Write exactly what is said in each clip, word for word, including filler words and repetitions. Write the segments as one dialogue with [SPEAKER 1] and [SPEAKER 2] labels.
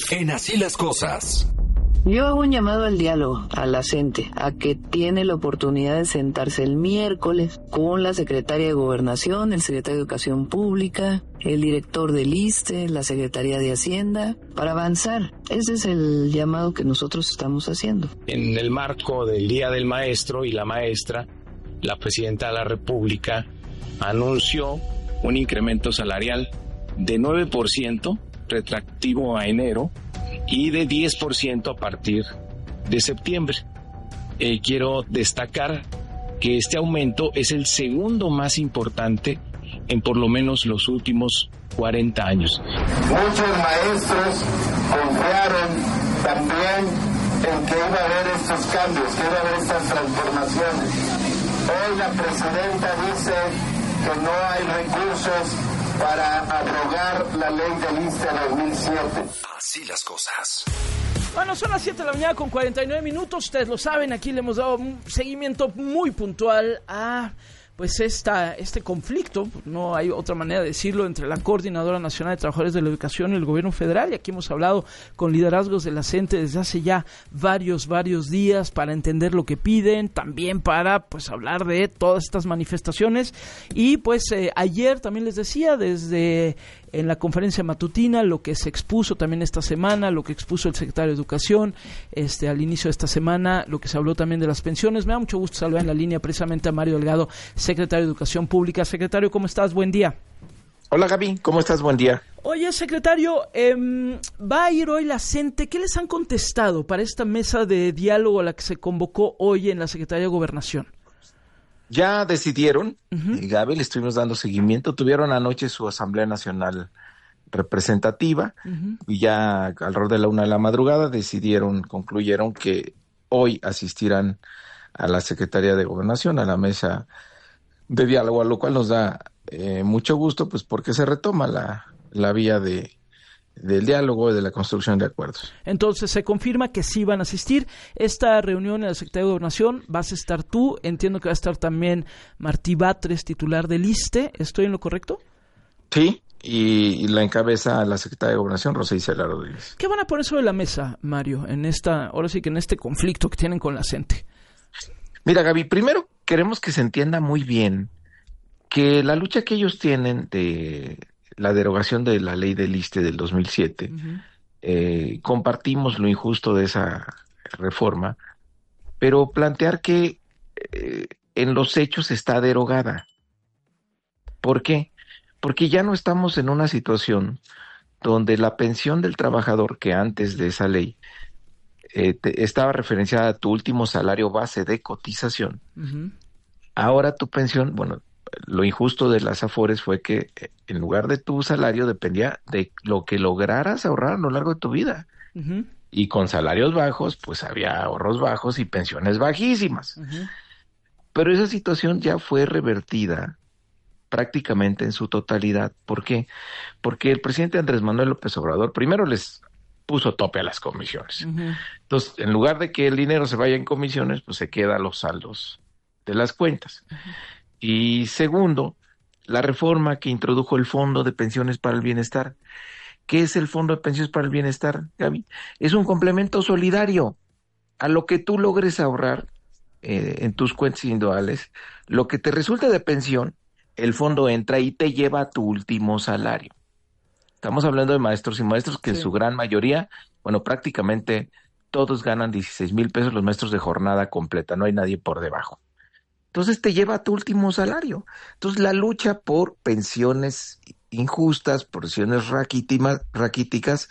[SPEAKER 1] En Así las Cosas.
[SPEAKER 2] Yo hago un llamado al diálogo, a la gente, a que tiene la oportunidad de sentarse el miércoles con la secretaria de Gobernación, el secretario de Educación Pública, el director del ISSSTE, la Secretaría de Hacienda, para avanzar. Ese es el llamado que nosotros estamos haciendo.
[SPEAKER 3] En el marco del Día del Maestro y la Maestra, la Presidenta de la República anunció un incremento salarial de nueve por ciento retroactivo a enero y de diez por ciento a partir de septiembre. Eh, quiero destacar que este aumento es el segundo más importante en por lo menos los últimos cuarenta años.
[SPEAKER 4] Muchos maestros confiaron también en que iba a haber estos cambios, que iba a haber estas transformaciones. Hoy la presidenta dice que no hay recursos para abrogar la ley del ISSSTE dos mil siete.
[SPEAKER 1] Así las cosas.
[SPEAKER 5] Bueno, son las siete de la mañana con cuarenta y nueve minutos. Ustedes lo saben, aquí le hemos dado un seguimiento muy puntual a pues esta, este conflicto, no hay otra manera de decirlo, entre la Coordinadora Nacional de Trabajadores de la Educación y el Gobierno Federal. Y aquí hemos hablado con liderazgos de la CENTE desde hace ya varios, varios días para entender lo que piden, también para pues hablar de todas estas manifestaciones. Y pues eh, ayer también les decía, desde en la conferencia matutina, lo que se expuso también esta semana, lo que expuso el secretario de Educación este al inicio de esta semana, lo que se habló también de las pensiones. Me da mucho gusto saludar en la línea precisamente a Mario Delgado, secretario de Educación Pública. Secretario, ¿cómo estás? Buen día.
[SPEAKER 6] Hola Gaby, ¿cómo estás? Buen día.
[SPEAKER 5] Oye, secretario, eh, va a ir hoy la CENTE. ¿Qué les han contestado para esta mesa de diálogo a la que se convocó hoy en la Secretaría de Gobernación?
[SPEAKER 6] Ya decidieron,
[SPEAKER 5] Uh-huh.
[SPEAKER 6] y Gaby, le estuvimos dando seguimiento. Tuvieron anoche su Asamblea Nacional Representativa
[SPEAKER 5] Uh-huh.
[SPEAKER 6] y ya alrededor de la una de la madrugada decidieron, concluyeron que hoy asistirán a la Secretaría de Gobernación, a la mesa de diálogo, a lo cual nos da eh, mucho gusto, pues porque se retoma la, la vía de del diálogo y de la construcción de acuerdos.
[SPEAKER 5] Entonces se confirma que sí van a asistir. Esta reunión en la Secretaría de Gobernación vas a estar tú, entiendo que va a estar también Martí Batres, titular del ISSSTE. ¿Estoy en lo correcto?
[SPEAKER 6] Sí, y, y la encabeza la Secretaria de Gobernación, Rosa Isela Rodríguez.
[SPEAKER 5] ¿Qué van a poner sobre la mesa, Mario, en esta, ahora sí que en este conflicto que tienen con la CENTE?
[SPEAKER 6] Mira, Gaby, primero queremos que se entienda muy bien que la lucha que ellos tienen de la derogación de la ley del ISSSTE del dos mil siete,
[SPEAKER 5] Uh-huh.
[SPEAKER 6] eh, compartimos lo injusto de esa reforma, pero plantear que eh, en los hechos está derogada. ¿Por qué? Porque ya no estamos en una situación donde la pensión del trabajador, que antes de esa ley eh, te, estaba referenciada a tu último salario base de cotización,
[SPEAKER 5] Uh-huh.
[SPEAKER 6] ahora tu pensión, bueno, lo injusto de las Afores fue que en lugar de tu salario dependía de lo que lograras ahorrar a lo largo de tu vida.
[SPEAKER 5] Uh-huh.
[SPEAKER 6] Y con salarios bajos, pues había ahorros bajos y pensiones bajísimas.
[SPEAKER 5] Uh-huh.
[SPEAKER 6] Pero esa situación ya fue revertida prácticamente en su totalidad. ¿Por qué? Porque el presidente Andrés Manuel López Obrador primero les puso tope a las comisiones.
[SPEAKER 5] Uh-huh.
[SPEAKER 6] Entonces, en lugar de que el dinero se vaya en comisiones, pues se queda a los saldos de las cuentas. Uh-huh. Y segundo, la reforma que introdujo el Fondo de Pensiones para el Bienestar. ¿Qué es el Fondo de Pensiones para el Bienestar, Gaby? Es un complemento solidario a lo que tú logres ahorrar eh, en tus cuentas individuales. Lo que te resulta de pensión, el fondo entra y te lleva a tu último salario. Estamos hablando de maestros y maestros que sí. En su gran mayoría, bueno, prácticamente todos ganan dieciséis mil pesos los maestros de jornada completa, no hay nadie por debajo. Entonces te lleva a tu último salario. Entonces la lucha por pensiones injustas, por pensiones raquíticas,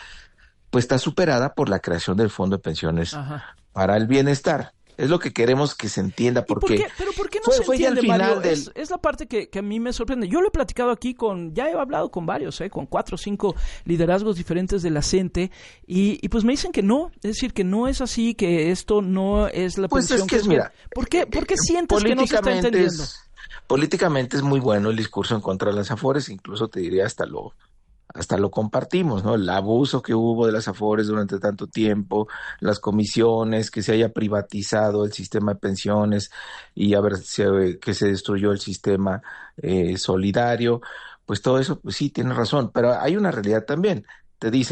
[SPEAKER 6] pues está superada por la creación del Fondo de Pensiones Ajá. para el Bienestar. Es lo que queremos que se entienda. Porque
[SPEAKER 5] ¿Por qué? ¿Pero por qué no
[SPEAKER 6] fue,
[SPEAKER 5] se
[SPEAKER 6] fue
[SPEAKER 5] entiende, Mario?
[SPEAKER 6] Del...
[SPEAKER 5] Es, es la parte que, que a mí me sorprende. Yo lo he platicado aquí con, ya he hablado con varios, ¿eh? con cuatro o cinco liderazgos diferentes de la CENTE, y, y pues me dicen que no, es decir, que no es así, que esto no es la
[SPEAKER 6] pues
[SPEAKER 5] pensión
[SPEAKER 6] es que,
[SPEAKER 5] que es.
[SPEAKER 6] Mira,
[SPEAKER 5] ¿Por qué, ¿Por qué sientes que no se está entendiendo?
[SPEAKER 6] Es, políticamente es muy bueno el discurso en contra de las Afores, incluso te diría hasta lo... hasta lo compartimos, ¿no? El abuso que hubo de las Afores durante tanto tiempo, las comisiones, que se haya privatizado el sistema de pensiones y a ver si, que se destruyó el sistema eh, solidario, pues todo eso, pues sí, tienes razón, pero hay una realidad también. Te dicen,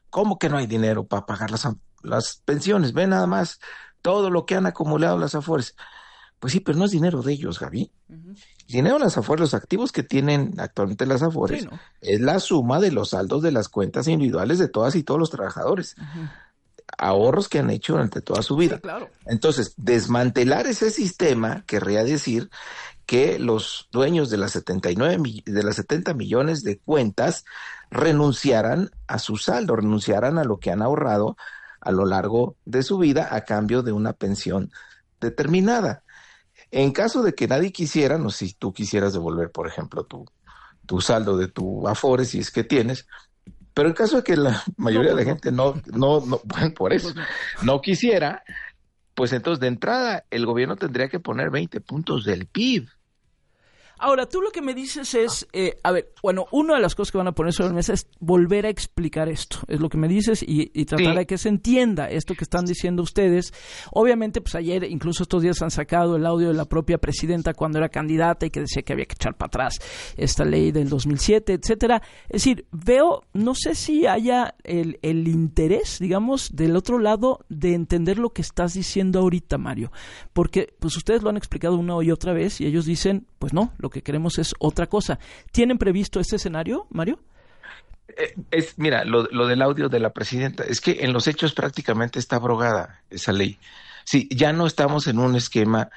[SPEAKER 6] ¿cómo que no hay dinero para pagar las, las pensiones? Ve nada más todo lo que han acumulado las Afores. Pues sí, pero no es dinero de ellos, Gaby. Uh-huh. Dinero de las Afores, los activos que tienen actualmente las Afores, sí, ¿no? Es la suma de los saldos de las cuentas individuales de todas y todos los trabajadores. Uh-huh. Ahorros que han hecho durante toda su vida.
[SPEAKER 5] Sí, claro.
[SPEAKER 6] Entonces, desmantelar ese sistema querría decir que los dueños de las setenta y nueve, de las setenta millones de cuentas renunciaran a su saldo, renunciaran a lo que han ahorrado a lo largo de su vida a cambio de una pensión determinada. En caso de que nadie quisiera, no sé si tú quisieras devolver, por ejemplo, tu, tu saldo de tu Afore, si es que tienes, pero en caso de que la mayoría no, de la no. gente no, no, no, bueno, por eso, no quisiera, pues entonces de entrada el gobierno tendría que poner veinte puntos del P I B.
[SPEAKER 5] Ahora, tú lo que me dices es, eh, a ver, bueno, una de las cosas que van a poner sobre la mesa es volver a explicar esto, es lo que me dices, y, y tratar sí. de que se entienda esto que están diciendo ustedes. Obviamente, pues ayer, incluso estos días han sacado el audio de la propia presidenta cuando era candidata y que decía que había que echar para atrás esta ley del dos mil siete, etcétera. Es decir, veo, no sé si haya el, el interés, digamos, del otro lado de entender lo que estás diciendo ahorita, Mario, porque pues ustedes lo han explicado una y otra vez y ellos dicen, pues no, lo que queremos es otra cosa. ¿Tienen previsto este escenario, Mario?
[SPEAKER 6] Eh, es, mira, lo, lo del audio de la presidenta, es que en los hechos prácticamente está abrogada esa ley. Sí, ya no estamos en un esquema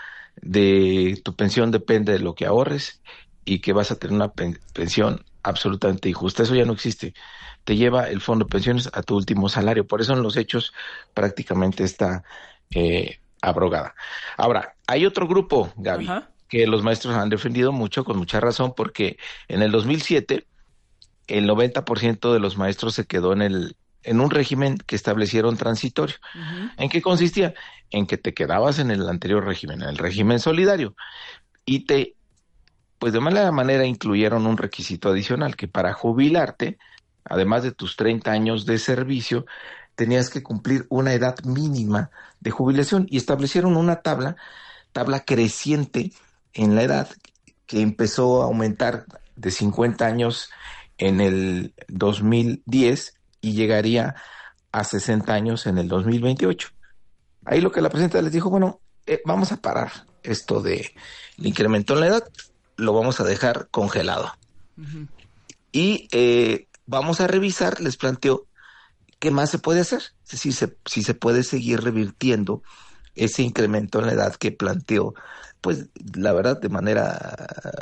[SPEAKER 6] de tu pensión depende de lo que ahorres y que vas a tener una pen, pensión absolutamente injusta. Eso ya no existe. Te lleva el fondo de pensiones a tu último salario. Por eso en los hechos prácticamente está eh, abrogada. Ahora, hay otro grupo, Gaby, Ajá. que los maestros han defendido mucho, con mucha razón, porque en el dos mil siete el noventa por ciento de los maestros se quedó en el en un régimen que establecieron transitorio. Uh-huh. ¿En qué consistía? En que te quedabas en el anterior régimen, en el régimen solidario, y te, pues de mala manera incluyeron un requisito adicional, que para jubilarte, además de tus treinta años de servicio, tenías que cumplir una edad mínima de jubilación, y establecieron una tabla, tabla creciente en la edad, que empezó a aumentar de cincuenta años en el dos mil diez y llegaría a sesenta años en el dos mil veintiocho. Ahí lo que la presidenta les dijo, bueno, eh, vamos a parar esto de el incremento en la edad, lo vamos a dejar congelado. Uh-huh. Y eh, vamos a revisar, les planteó, ¿qué más se puede hacer? Es decir, se, si se puede seguir revirtiendo ese incremento en la edad que planteó, pues la verdad de manera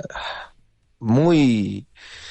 [SPEAKER 6] muy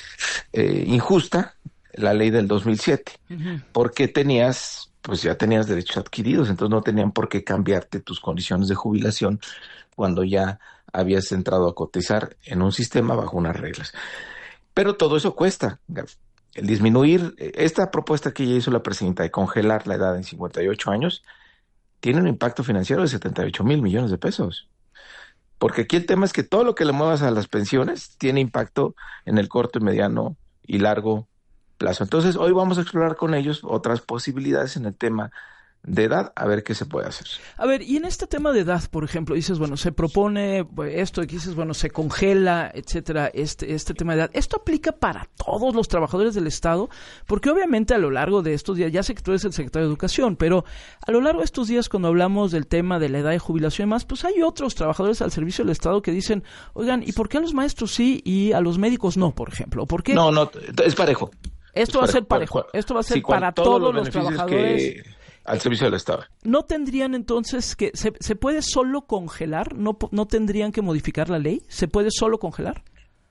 [SPEAKER 6] eh, injusta, la ley del dos mil siete, uh-huh. porque tenías, pues ya tenías derechos adquiridos, entonces no tenían por qué cambiarte tus condiciones de jubilación cuando ya habías entrado a cotizar en un sistema bajo unas reglas. Pero todo eso cuesta, el disminuir, esta propuesta que ya hizo la presidenta de congelar la edad en cincuenta y ocho años, tiene un impacto financiero de setenta y ocho mil millones de pesos. Porque aquí el tema es que todo lo que le muevas a las pensiones tiene impacto en el corto, mediano y largo plazo. Entonces, hoy vamos a explorar con ellos otras posibilidades en el tema de edad, a ver qué se puede hacer.
[SPEAKER 5] A ver, y en este tema de edad, por ejemplo, dices, bueno, se propone esto, dices, bueno, se congela, etcétera, este este tema de edad. ¿Esto aplica para todos los trabajadores del Estado? Porque obviamente a lo largo de estos días, ya sé que tú eres el secretario de Educación, pero a lo largo de estos días, cuando hablamos del tema de la edad de jubilación y más, pues hay otros trabajadores al servicio del Estado que dicen, oigan, ¿y por qué a los maestros sí y a los médicos no, por ejemplo? ¿Por qué?
[SPEAKER 6] No, no, es parejo.
[SPEAKER 5] Esto
[SPEAKER 6] es
[SPEAKER 5] va a ser parejo. Esto va a ser sí, para todos, todos los, los trabajadores.
[SPEAKER 6] Que... al servicio del Estado.
[SPEAKER 5] ¿No tendrían entonces que... ¿Se, se puede solo congelar? ¿No, ¿No tendrían que modificar la ley? ¿Se puede solo congelar?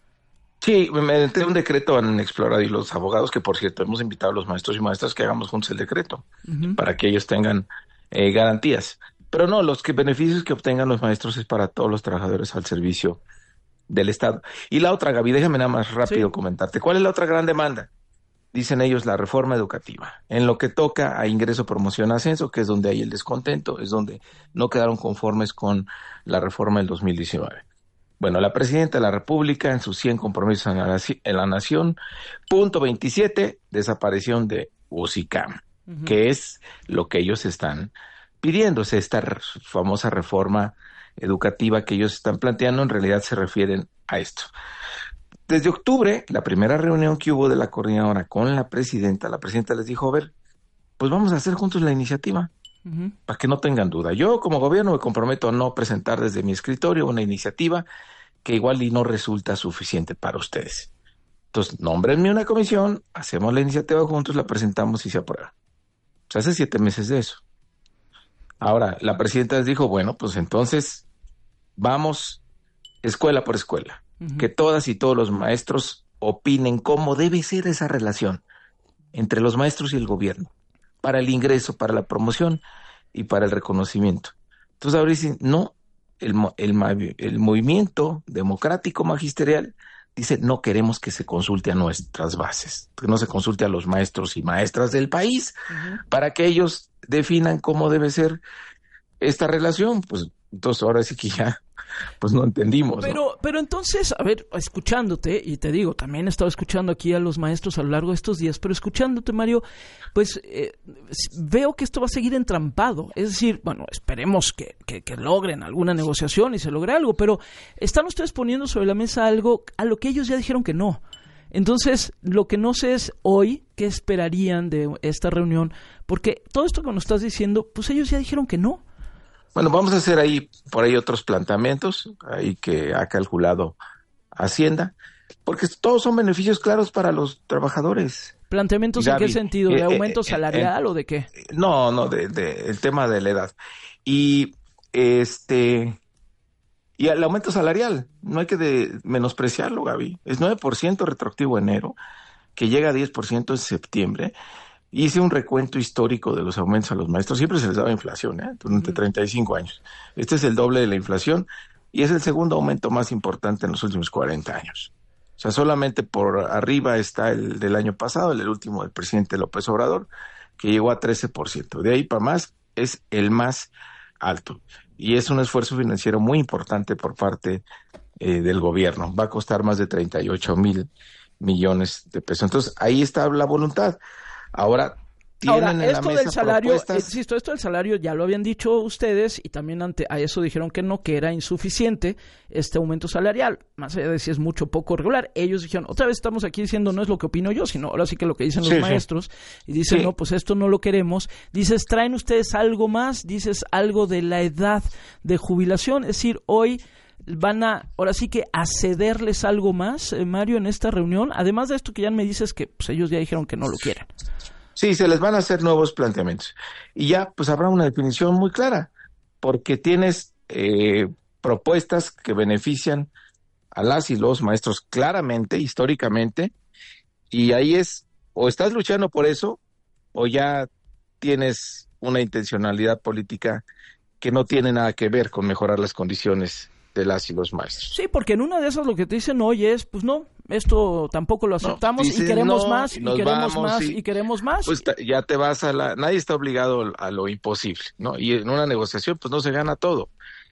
[SPEAKER 6] Sí, mediante un decreto han explorado, y los abogados, que por cierto hemos invitado a los maestros y maestras que hagamos juntos el decreto, uh-huh. para que ellos tengan eh, garantías. Pero no, los que beneficios que obtengan los maestros es para todos los trabajadores al servicio del Estado. Y la otra, Gaby, déjame nada más rápido sí. comentarte. ¿Cuál es la otra gran demanda? Dicen ellos la reforma educativa, en lo que toca a ingreso, promoción, ascenso, que es donde hay el descontento, es donde no quedaron conformes con la reforma del dos mil diecinueve. Bueno, la presidenta de la República, en sus cien compromisos en la, en la nación, punto veintisiete, desaparición de UCICAM, uh-huh. que es lo que ellos están pidiendo, o sea, esta re- famosa reforma educativa que ellos están planteando, en realidad se refieren a esto. Desde octubre, la primera reunión que hubo de la coordinadora con la presidenta, la presidenta les dijo, a ver, pues vamos a hacer juntos la iniciativa, uh-huh. para que no tengan duda. Yo como gobierno me comprometo a no presentar desde mi escritorio una iniciativa que igual y no resulta suficiente para ustedes. Entonces, nómbrenme una comisión, hacemos la iniciativa juntos, la presentamos y se aprueba. Pues hace siete meses de eso. Ahora, la presidenta les dijo, bueno, pues entonces vamos escuela por escuela, uh-huh. que todas y todos los maestros opinen cómo debe ser esa relación entre los maestros y el gobierno, para el ingreso, para la promoción y para el reconocimiento. Entonces ahora dicen, no, el, el, el movimiento democrático magisterial dice, no queremos que se consulte a nuestras bases, que no se consulte a los maestros y maestras del país, uh-huh. para que ellos definan cómo debe ser esta relación. Pues entonces ahora sí que ya, pues no entendimos.
[SPEAKER 5] Pero,
[SPEAKER 6] ¿no?
[SPEAKER 5] pero entonces, a ver, escuchándote, y te digo, también he estado escuchando aquí a los maestros a lo largo de estos días, pero escuchándote, Mario, pues eh, veo que esto va a seguir entrampado. Es decir, bueno, esperemos que, que, que logren alguna negociación y se logre algo, pero están ustedes poniendo sobre la mesa algo a lo que ellos ya dijeron que no. Entonces, lo que no sé es hoy qué esperarían de esta reunión, porque todo esto que nos estás diciendo, pues ellos ya dijeron que no.
[SPEAKER 6] Bueno, vamos a hacer ahí, por ahí otros planteamientos, ahí que ha calculado Hacienda, porque todos son beneficios claros para los trabajadores.
[SPEAKER 5] ¿Planteamientos Gaby, en qué sentido? ¿De eh, aumento eh, salarial eh, o de qué?
[SPEAKER 6] No, no, de, de el tema de la edad. Y este y el aumento salarial, no hay que de, menospreciarlo, Gaby. Es nueve por ciento retroactivo enero, que llega a diez por ciento en septiembre. Hice un recuento histórico de los aumentos a los maestros. Siempre se les daba inflación, ¿eh? Durante treinta y cinco años. Este es el doble de la inflación y es el segundo aumento más importante en los últimos cuarenta años. O sea, solamente por arriba está el del año pasado, el último del presidente López Obrador, que llegó a trece por ciento. De ahí para más es el más alto. Y es un esfuerzo financiero muy importante por parte eh, del gobierno. Va a costar más de treinta y ocho mil millones de pesos. Entonces, ahí está la voluntad. Ahora, tienen
[SPEAKER 5] Ahora,
[SPEAKER 6] en
[SPEAKER 5] esto
[SPEAKER 6] la mesa
[SPEAKER 5] del salario,
[SPEAKER 6] propuestas...
[SPEAKER 5] insisto, esto del salario ya lo habían dicho ustedes y también ante a eso dijeron que no, que era insuficiente este aumento salarial, más allá de si es mucho o poco regular. Ellos dijeron, otra vez estamos aquí diciendo no es lo que opino yo, sino ahora sí que lo que dicen los sí, maestros, sí. y dicen, sí. no, pues esto no lo queremos. Dices, ¿traen ustedes algo más? Dices algo de la edad de jubilación, es decir, hoy... van a, ahora sí que a cederles algo más, eh, Mario, en esta reunión, además de esto que ya me dices que pues, ellos ya dijeron que no lo quieren.
[SPEAKER 6] Sí, se les van a hacer nuevos planteamientos y ya pues habrá una definición muy clara, porque tienes eh, propuestas que benefician a las y los maestros claramente, históricamente, y ahí es, o estás luchando por eso, o ya tienes una intencionalidad política que no tiene nada que ver con mejorar las condiciones de las y los maestros.
[SPEAKER 5] Sí, porque en una de esas lo que te dicen hoy es, pues no, esto tampoco lo aceptamos no, dices, y queremos no, más, y, y queremos más, y, y queremos más.
[SPEAKER 6] Pues
[SPEAKER 5] y...
[SPEAKER 6] ya te vas a la... Nadie está obligado a lo imposible, ¿no? Y en una negociación, pues no se gana todo.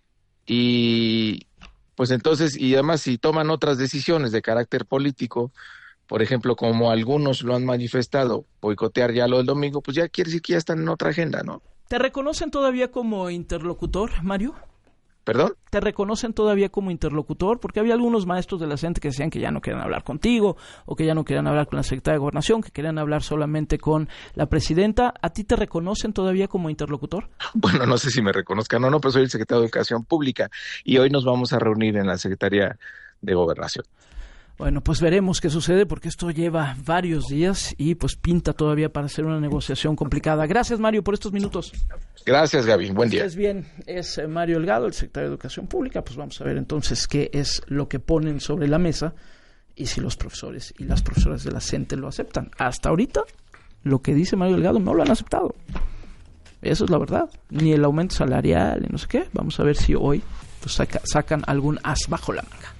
[SPEAKER 6] Y pues entonces, y además si toman otras decisiones de carácter político, por ejemplo, como algunos lo han manifestado, boicotear ya lo del domingo, pues ya quiere decir que ya están en otra agenda, ¿no?
[SPEAKER 5] ¿Te reconocen todavía como interlocutor, Mario?
[SPEAKER 6] ¿Perdón?
[SPEAKER 5] ¿Te reconocen todavía como interlocutor? Porque había algunos maestros de la C E N T que decían que ya no querían hablar contigo, o que ya no querían hablar con la secretaria de Gobernación, que querían hablar solamente con la presidenta. ¿A ti te reconocen todavía como interlocutor?
[SPEAKER 6] Bueno, no sé si me reconozcan o no, pero soy el secretario de Educación Pública y hoy nos vamos a reunir en la Secretaría de Gobernación.
[SPEAKER 5] Bueno, pues veremos qué sucede porque esto lleva varios días y pues pinta todavía para hacer una negociación complicada. Gracias, Mario, por estos minutos.
[SPEAKER 6] Gracias, Gaby. Buen día.
[SPEAKER 5] Es bien, es Mario Delgado, el secretario de Educación Pública. Pues vamos a ver entonces qué es lo que ponen sobre la mesa y si los profesores y las profesoras de la C E N T E lo aceptan. Hasta ahorita, lo que dice Mario Delgado no lo han aceptado. Eso es la verdad. Ni el aumento salarial, ni no sé qué. Vamos a ver si hoy pues, saca, sacan algún as bajo la manga.